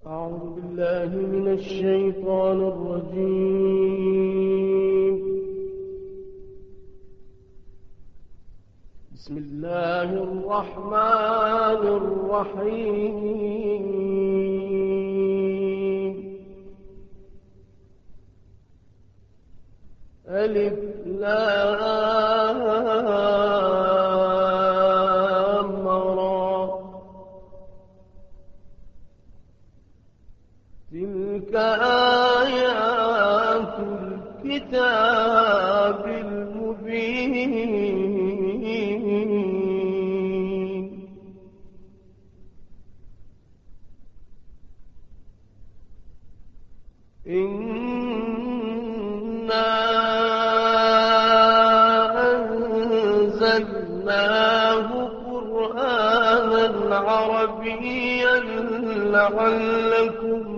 أعوذ بالله من الشيطان الرجيم. بسم الله الرحمن الرحيم. ألف لام را تلك آيات الكتاب المبين. إنا أنزلناه قرآنا عربيا لعلكم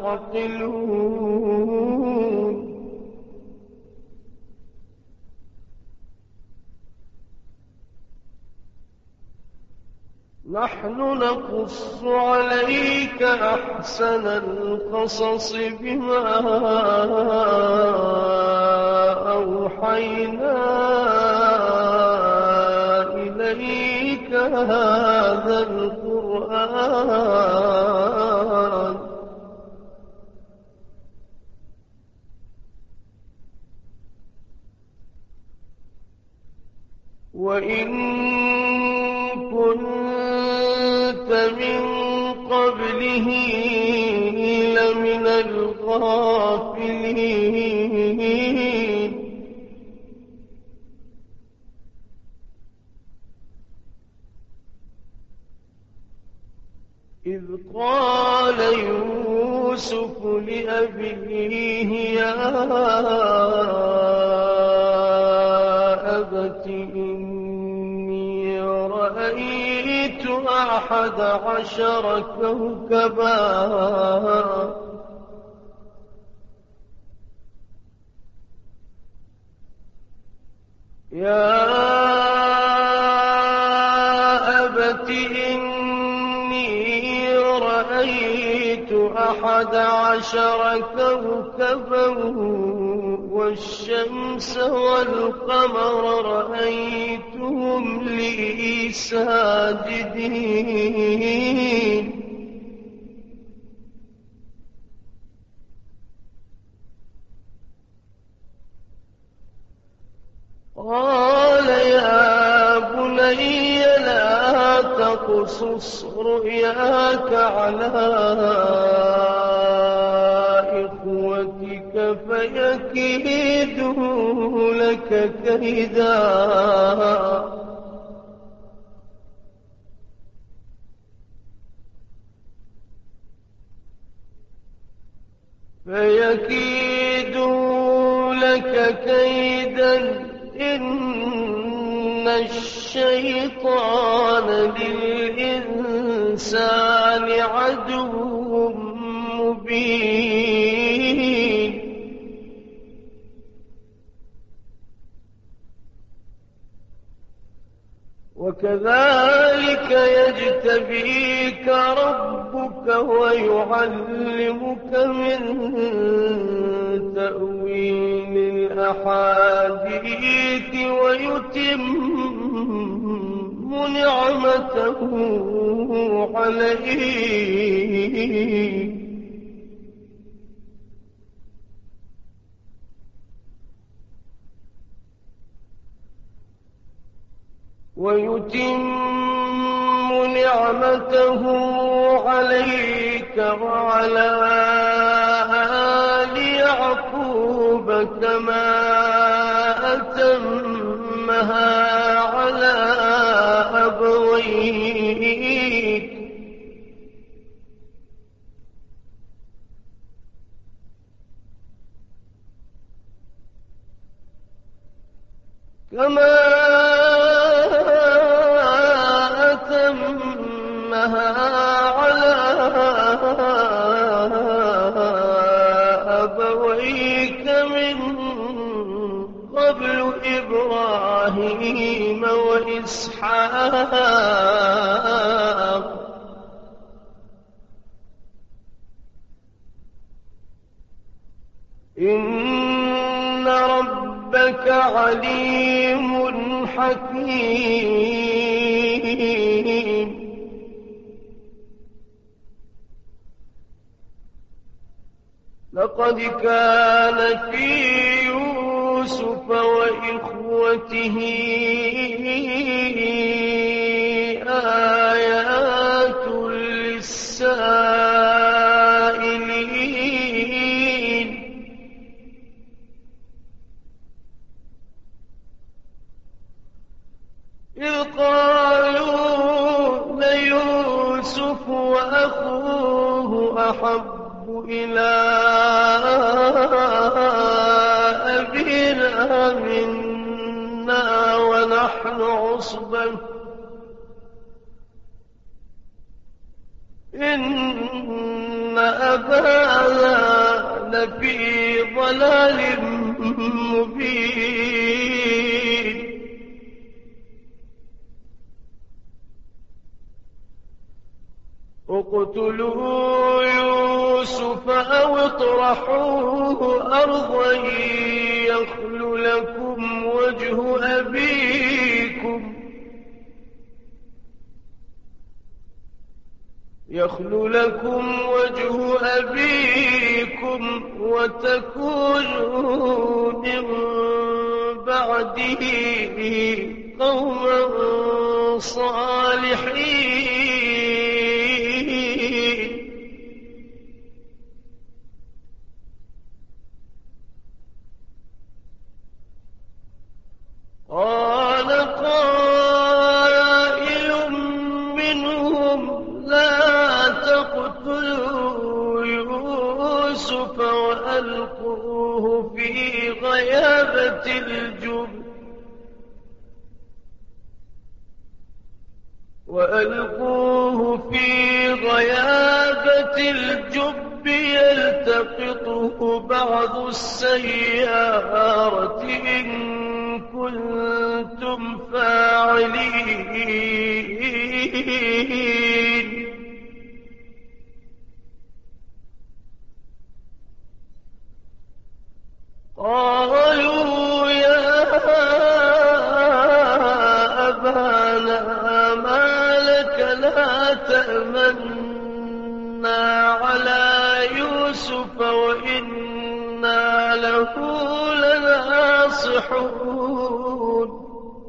تعقلون. نحن نقص عليك أحسن القصص بما أوحينا إليك هذا القرآن وإن كنت من قبله لمن الغافلين. إذ قال يوسف لأبيه يا أبت إني رأيت 11 كوكبا يا أبت إني رأيت 11 كوكبا والشمس والقمر رأيتهم لي ساجدين. قال يا بني لا تقصص رؤياك على إخوتك فيكيدوا لك كيدا إن الشيطان للإنسان عدو مبين. وكذلك يجتبيك ربك ويعلمك من تأويل الأحاديث ويتم نعمته عليك وعلى آل يعقوب كما أتمها على أبويك على أبويك من قبل إبراهيم وإسحاق. إن ربك عليم حكيم. لقد كان في يوسف وإخوته آيات للسائلين. إذ قالوا ليوسف وأخوه أحب إلى أبينا منا ونحن عصبة إن أبانا لفي ضلال مبين. اقتلوا يوسف أو اطرحوه أرضا يخل لكم وجه أبيكم وتكونوا من بعده قوما صالحين. قال قائل منهم لا تقتلوا يوسف وألقوه في غيابة الجب يلتقطه بعض السيارة إن كنتم فاعلين. قالوا يا أبانا ما لك لا تأمنا على يوسف وإنا له لناصحون.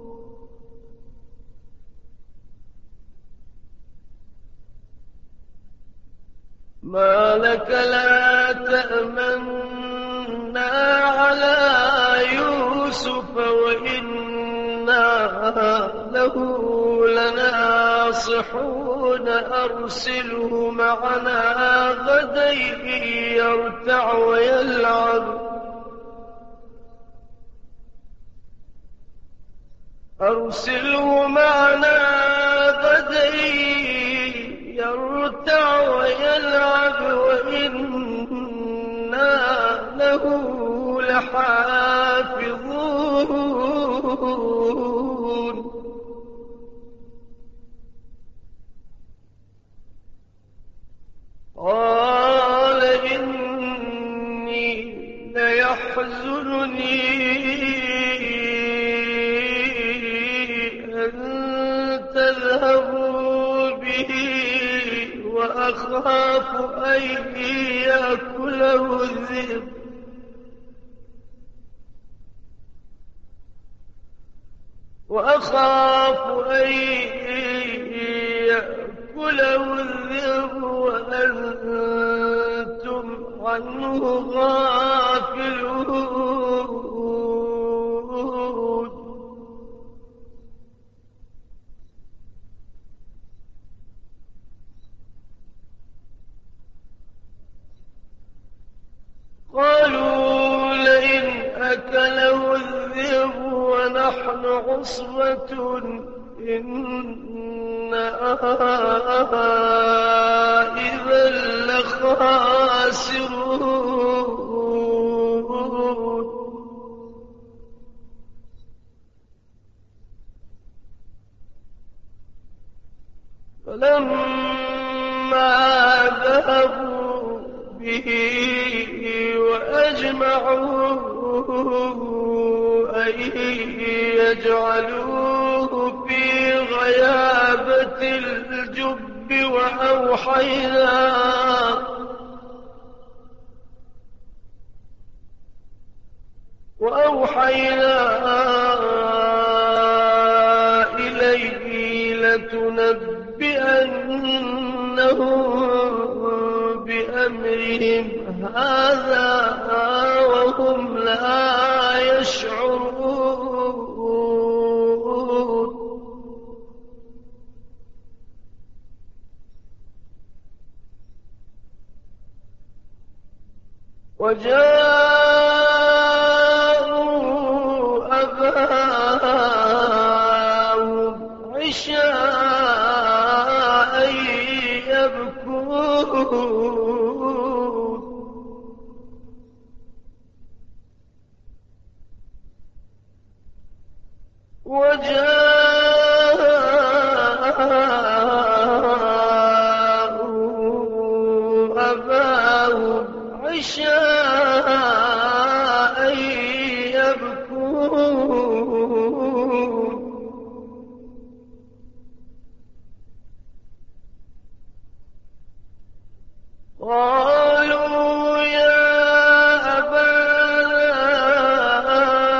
ما لك لا تأمنا على يوسف وإنا له لناصحون. أرسله معنا غدا يرتع ويلعب. أرسله معنا غدا يرتع ويلعب وإنا له لحافظون. قال إني ليحزنني أن تذهبوا به وأخاف أن يأكله الذئب وأنتم عنه غافلون. قالوا لئن أكله الذئب ونحن عصبة إنا إذا لخاسرون. فلما ذهبوا به وأجمعوا أن يجعلوه في غيابة الجب وأوحينا إليه لتنبئنهم بأمرهم هذا وهم لا يشعرون وجاءوا أباهم عشاء يبكون عشاء يبكون قالوا يا أبانا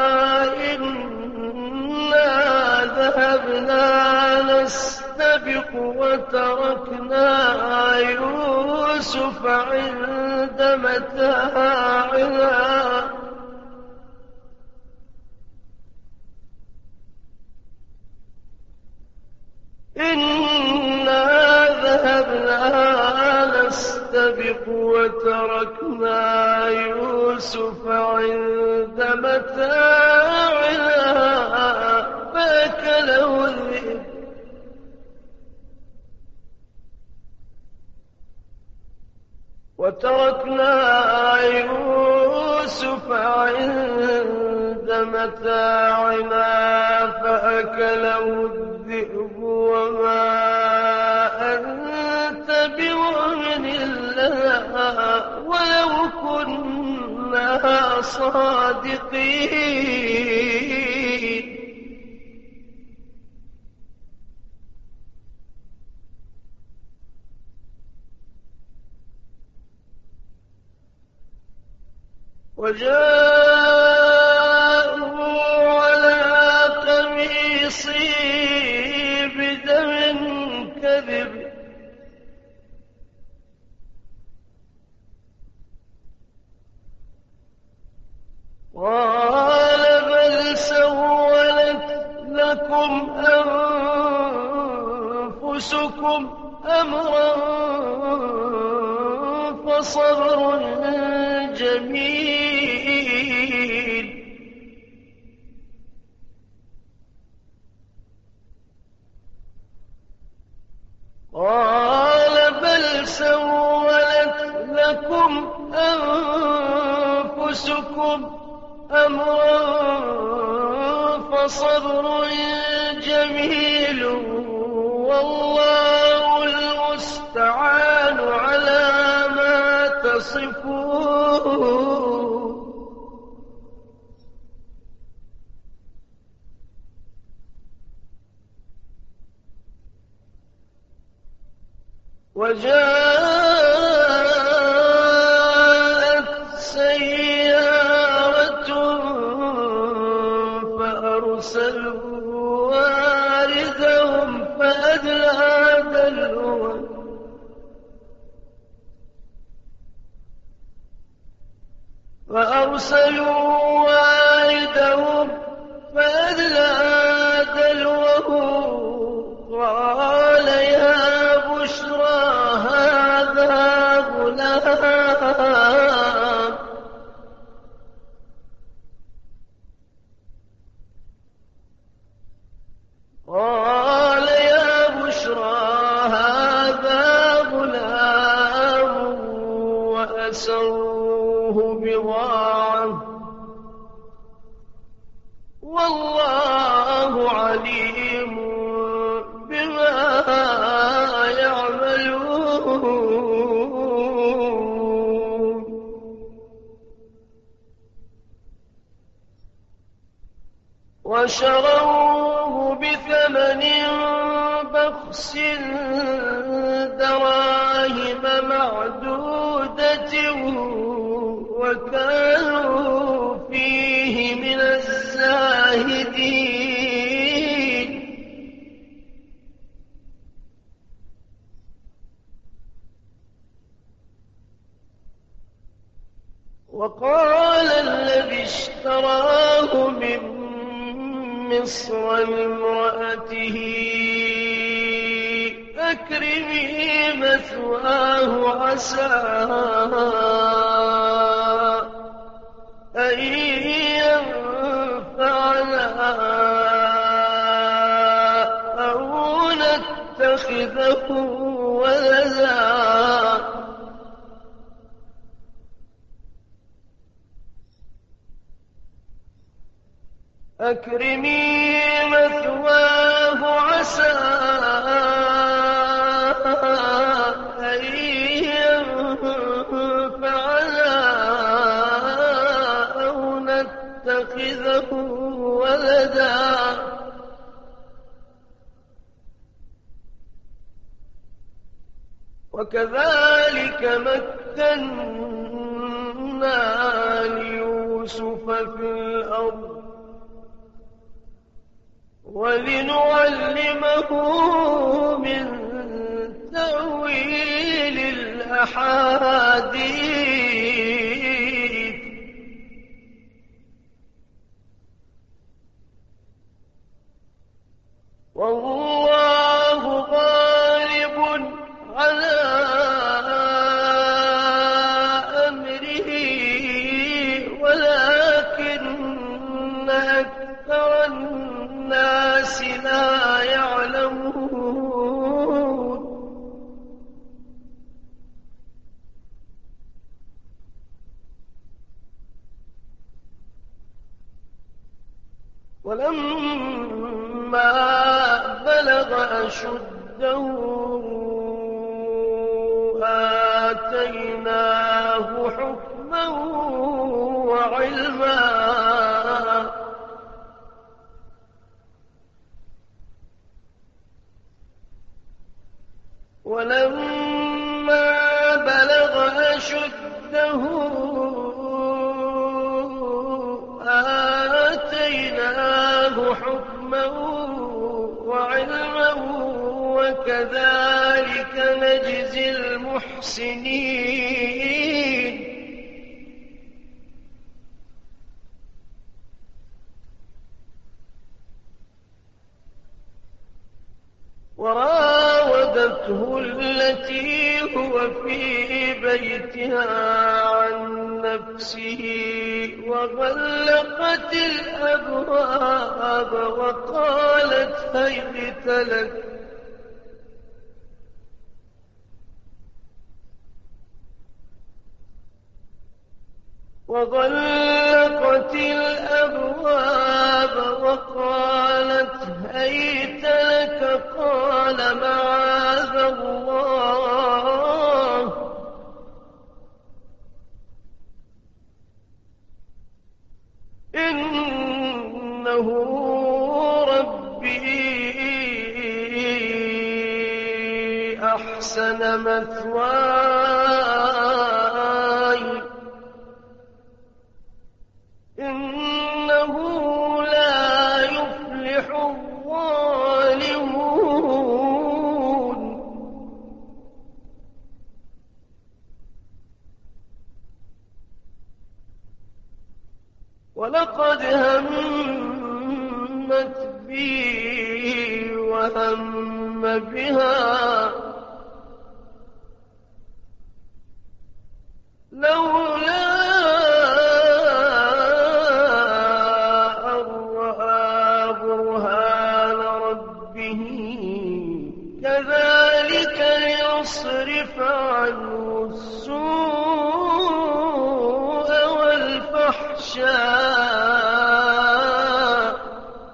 إنا ذهبنا نستبق وتركنا يوسف عند متاعنا إنا ذهبنا نستبق وتركنا يوسف عند متاعنا فأكله الذئب وتركنا يوسف عند متاعنا فأكله الذئب وما أنت بمؤمن لنا ولو كنا صادقين وجاءوا على قميصي بدم كذب قال بل سولت لكم أنفسكم أمرا فصبر جميل قال بل سولت لكم أنفسكم أمرا فصبر جميل والله المستعان على ما تصفون وجاءت سيارة فأرسلوا واردهم فأدلى دلوه قال يا بشرى هذا غلام قال يا بشرى هذا غلام وأسروه بضاعة والله عليم بما يعملون وشروه بثمن بخس دراهم معدودة وكانوا فيه من الزاهدين. وقال الذي اشتراه من مصر لامرأته أكرمي مثواه عسى أن ينفعنا أو نتخذه ولدا أكرمي مثواه عسى أن ينفعنا أو نتخذه ولدا وكذلك مكنا ليوسف في الأرض ولنعلمه من تأويل الأحاديث والله غالب على أمره ولكن أكثر الناس لا يعلمون. ولما بلغ أشده آتيناه حكما وعلما ولما بلغ أشده آتيناه حكما وعلما وكذلك نجزي المحسنين. وراودته التي هو في بيتها عن نفسه وغلقت الأبواب وقالت هيت لك وغلقت الأبواب وقالت هيت لك قال معاذ الله إنه ربي أحسن مثواي إنه لا يفلح الظالمون. ولقد همت بي وهم بها لولا أن رأى برهان ربه كذلك ليصرف عنه السوء والفحشاء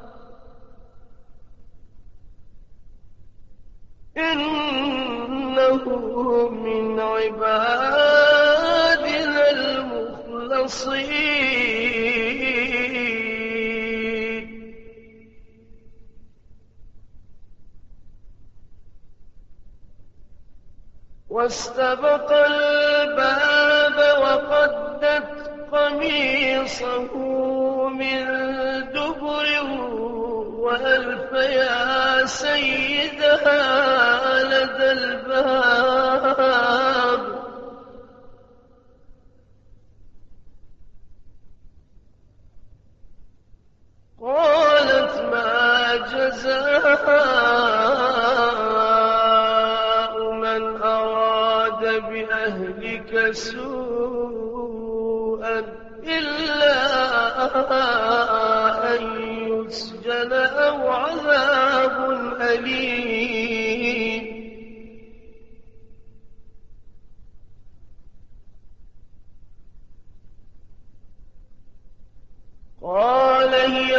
إنه من عبادنا المخلصين. واستبق الباب وقدت قميصه من دبر وألف يا سيدها لدى الباب. قالت ما جزاء من أراد بأهلك سوءا إلا أن يسجن أو عذاب أليم. قال هي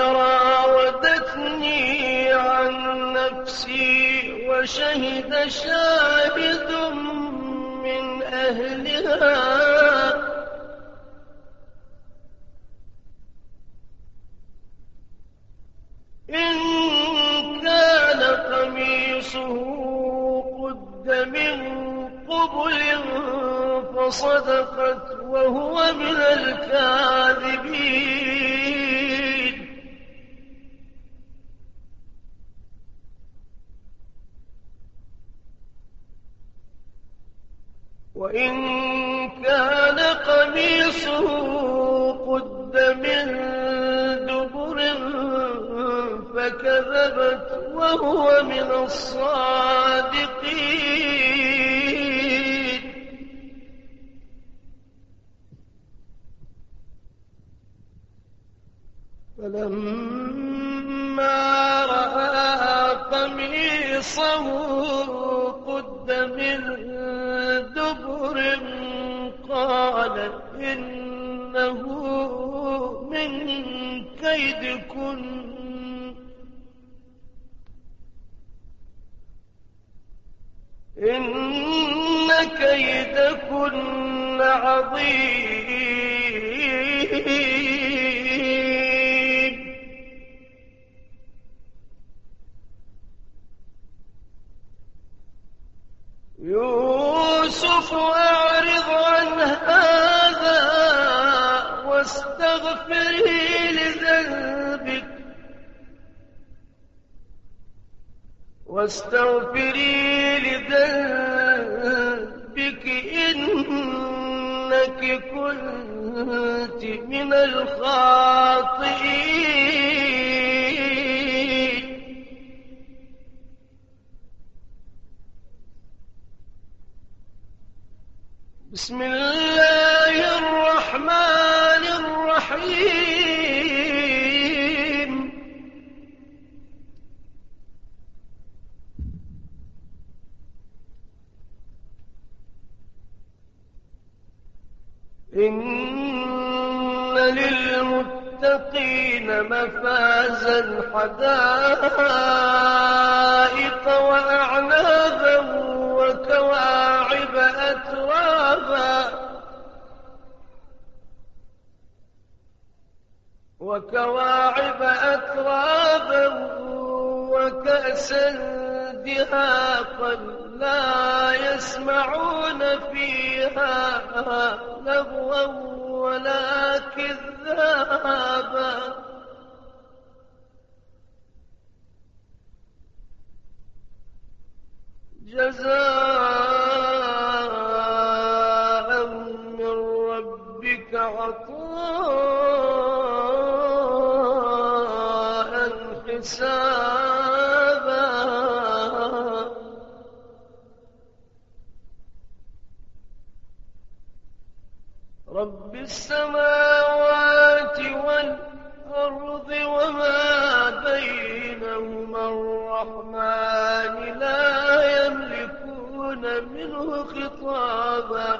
راودتني عن نفسي وشهد شاهد من أهلها إن كان قميصه قد من قبل فصدقت وهو من الكاذبين. وإن كان قميصه قد من دبر فكذبت وهو من الصادقين. فلما رأى قميصه قد من دبر قال إنه من كيدكن إن كيدكن عظيم. يوسف أعرض عن هذا واستغفري لذنبك إنك كنت من الخاطئين. بسم الله الرحمن الرحيم. إن للمتقين مفازا حدائق وأعنابا وكواعب أترابا وكأسا دهاقا لا يسمعون فيها لغوا ولا كذابا. جزاء من ربك عطاء حسابا. رب السماوات والأرض وما بينهما الرحمن لا يملكون منه خطابا.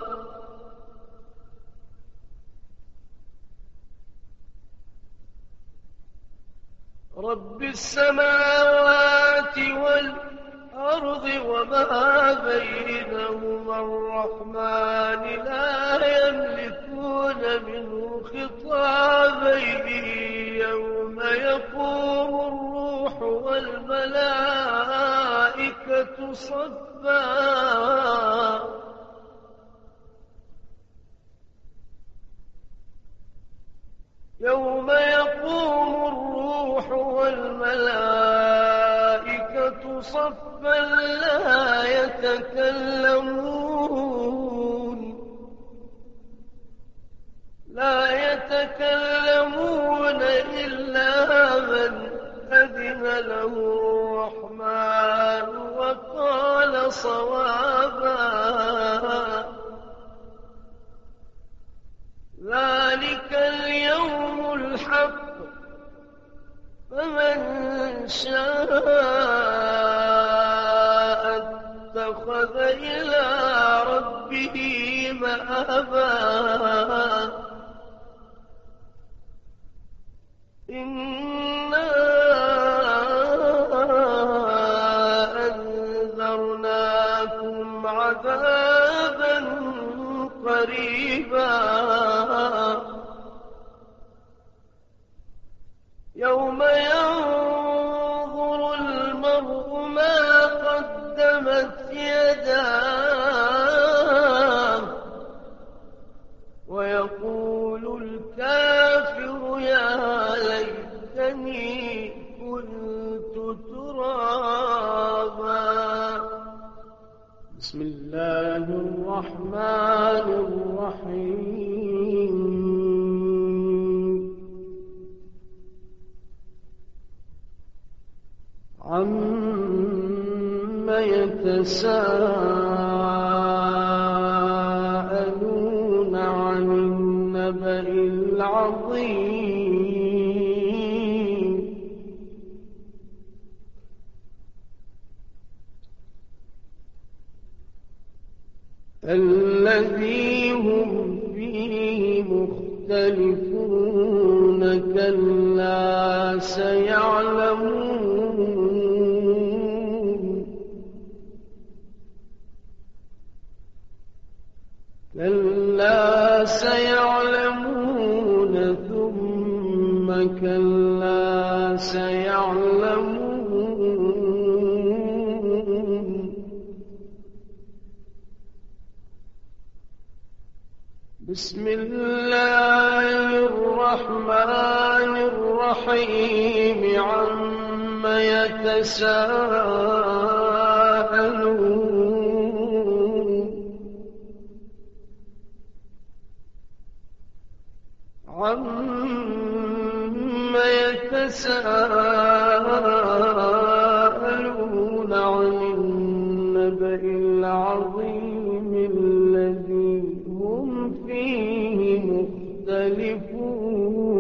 رب السماوات والأرض وما بينهما الرحمن لا يملكون منه خطابا يوم يقوم الروح والملائكة صفا صفا لا يتكلمون إلا من أذن له الرحمن وقال صوابا. ذلك اليوم الحق، فمن شاء اتخذ إلى ربه مآبا. إنا أنذرناكم عذابا قريبا يوم ينظر المرء ما قدمت يداه ويقول الكافر يا ليتني كنت ترابا. بسم الله الرحمن الرحيم. عَمَّ يتساءلون عن النبأ العظيم. الذي هم فيه مختلفون كلا سيعلمون. كلا سيعلمون ثم كلا سيعلمون. بسم الله الرحمن الرحيم. عَمَّ يتساءلون. عَمَّ يتساءلون عن النبأ العظيم الذي هم فيه مختلفون.